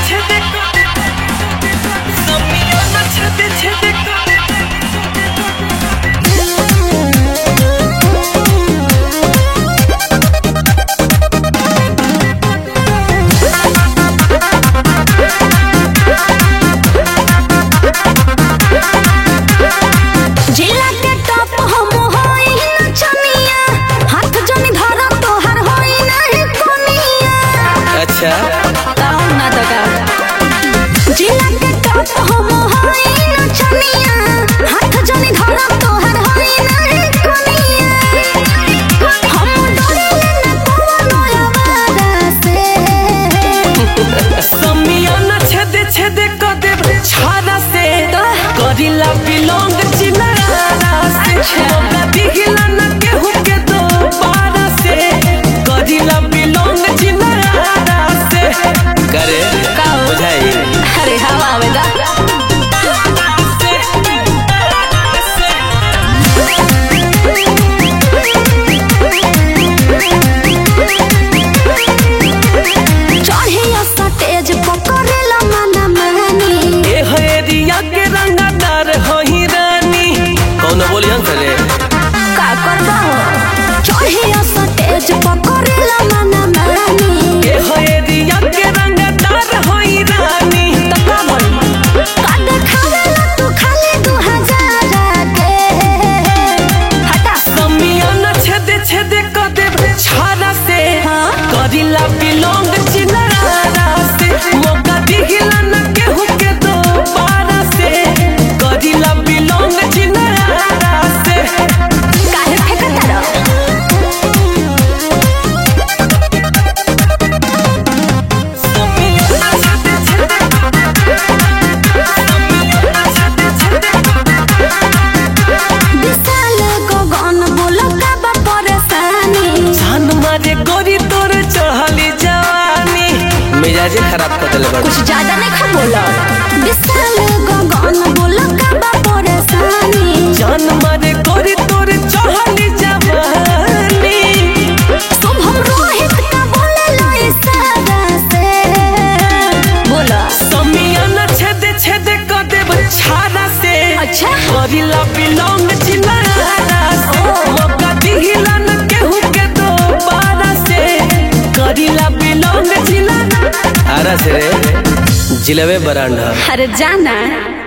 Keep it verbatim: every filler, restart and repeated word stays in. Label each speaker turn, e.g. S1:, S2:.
S1: अच्छा
S2: कौन ना तो का जिला के टॉप हम होई नचनिया हाथ जनी धरा तोहर होई नहीं कोनिया हम डोले न कोनो आवारा से
S1: समिया न छेद छेद क दे छारा से करिला बिलोंग चिनारा से मौका दिखला न केहू के दो बारा से करिला बिलोंग चिनारा से करे का बुझाई
S2: अरे हवा आवेदा चढ़िया सटेज पकड़ेला मना मानी
S1: ए हरिया के रंगदार होई रानी कौन बोली हंस रे
S2: का करबा हो चढ़िया सटेज पकड़ेला मना मानी
S1: ए हरिया के रंगदार होई रानी
S2: तो का बोली का देखावेला तू खाली दो हजार के हटा
S1: समिया न छेद छेद क दे छारा से
S2: हाँ?
S1: करिला बिलोंग चिनारा से मौका दिखला न केहू के दो बारा से करिला बिलोंग चिनारा से
S2: काहे फेंकता रहो विशाल गगन बोलो का बा परेशानी
S1: जान मारे गोरी तोर चढ़ली जवानी मिजाजे खराब कर देले बड़
S2: कुछ ज्यादा नहीं खा बोलो विशाल गगन बोलो का बा परेशानी
S1: जान मारे गोरी तोर चढ़ली जवानी
S2: तुम हम रोहित का बोले लो इशारा से बोलो
S1: समिया न छेद छेद क दे छारा से
S2: अच्छा
S1: करिला बिलोंग चिनारा से मौका दिखला न केहू के दो बारा से करिला बिलोंग चिनारा से रे जिलवे बरांडा
S2: अरे जाना